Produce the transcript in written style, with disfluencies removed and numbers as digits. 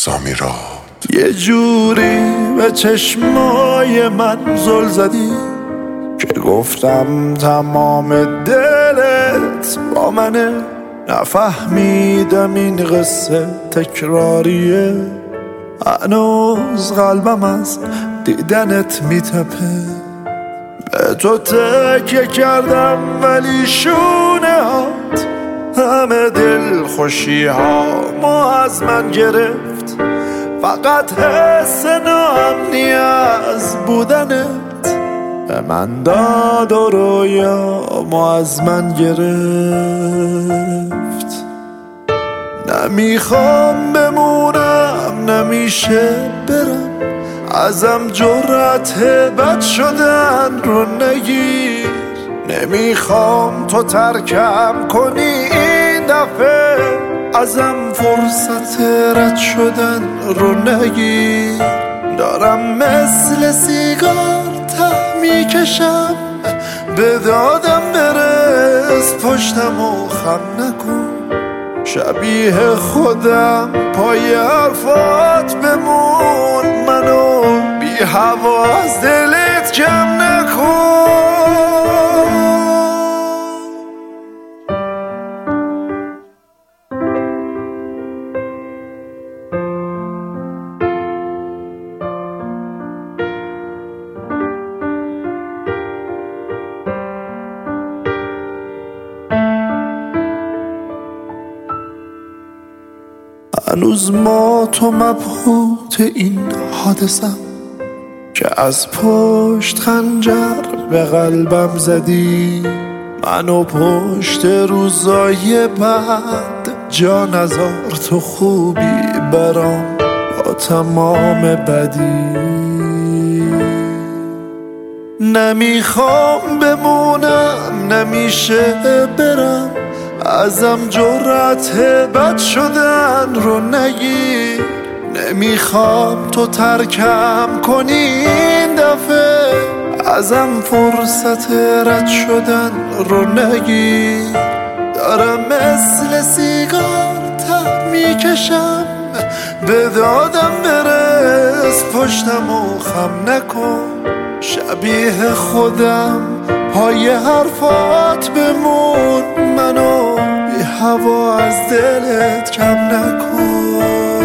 سامیرات. یه جوری به چشمای من زل زدی که گفتم تمام دلت با منه. نفهمیدم این قصه تکراریه، هنوز قلبم از دیدنت میتپه. به تو تکیه کردم ولی شونه هات همه دل خوشی ها ما از من گرفت. فقط حس ناامنی از بودنت به من داد و رویا ما از من گرفت. نمیخوام بمونم نمیشه برم، ازم جرأت بد شدن رو نگیر. نمیخوام تو ترکم کنی این دفعه، ازم فرصت رد شدن رو نگیر. دارم مثل سیگار ته میکشم، به دادم برس پشتم و خم نکن. شبیه خودم پای حرفات بمون، منو بی هوا از دلت کم نکن. هنوز ما تو مبهوت این حادثم که از پشت خنجر به قلبم زدی. منو پشت روزای بعد جا نذار، تو خوبی برام با تمام بدی. نمیخوام بمونم نمیشه برم، ازم جرأت بد شدن رو نگیر. نمیخوام تو ترکم کنی این دفعه، ازم فرصت رد شدن رو نگیر. دارم مثل سیگار ته میکشم، به دادم برس پشتم و خم نکن. شبیه خودم پای حرفات بمون، منو بی هوا از دلت کم نکن.